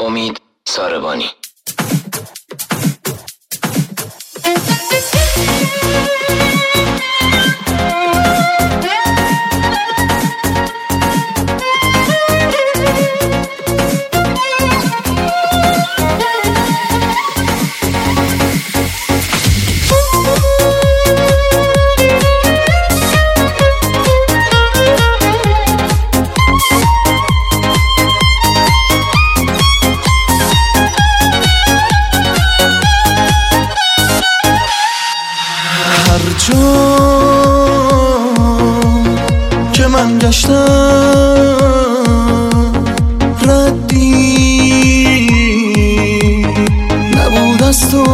امید ساربانی. جا که من گشتم ردی نبود از تو،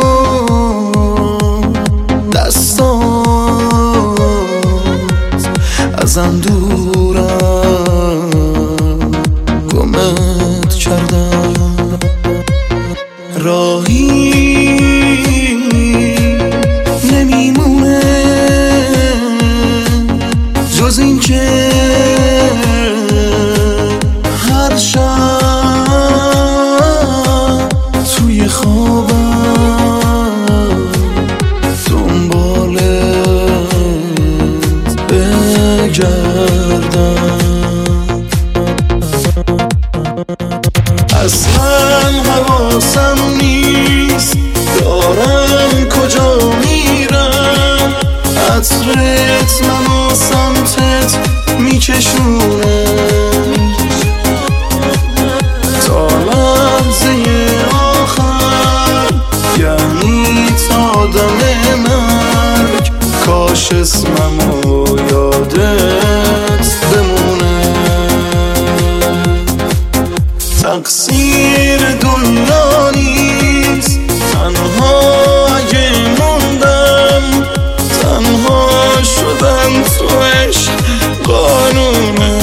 دستات ازم دورم، گمت کردم. راهی جز این که هر شب توی خوابم دنبالت بگردم. اصلا حواسم نیست دارم کجا میرم، عطرت منو سمتت میکشونه تا لحظه آخر، یعنی تا دم مرگ. کاش اسممو یادت بمونه. تقصیر دنیا نیست، تنها اگه موندم، تنها شدن تو عشق قانونه.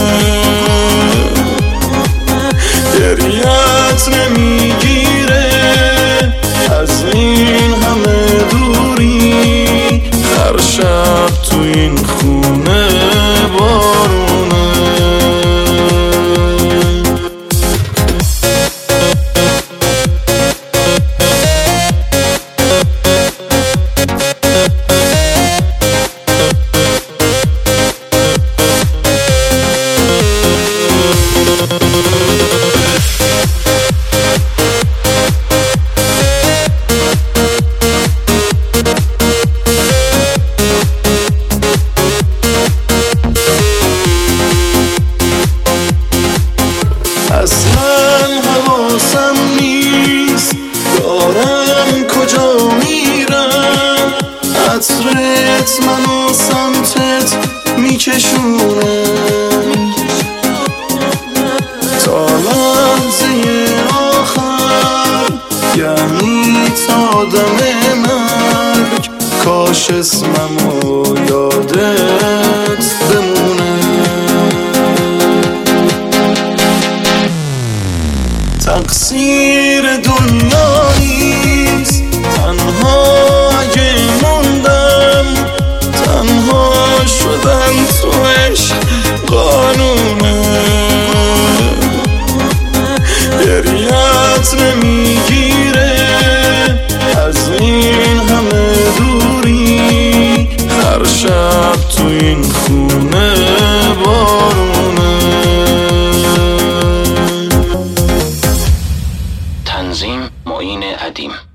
گریت نمیگیره از این همه دوری، هر شب تو این خونه بارونه. اصلا حواسم نیست دارم کجا میرم، عطرت منو سمتت میکشونه تا لحظه آخر، یعنی تا دم مرگ. کاش اسممو یادت بمونه. تقصیر دنیا نیست، تنها اگه موندم، تنها شدن تو عشق قانونه. گریت نمیگیره از این همه دوری، هر شب تو این خونه بارونه. تنظیم معین ادیم.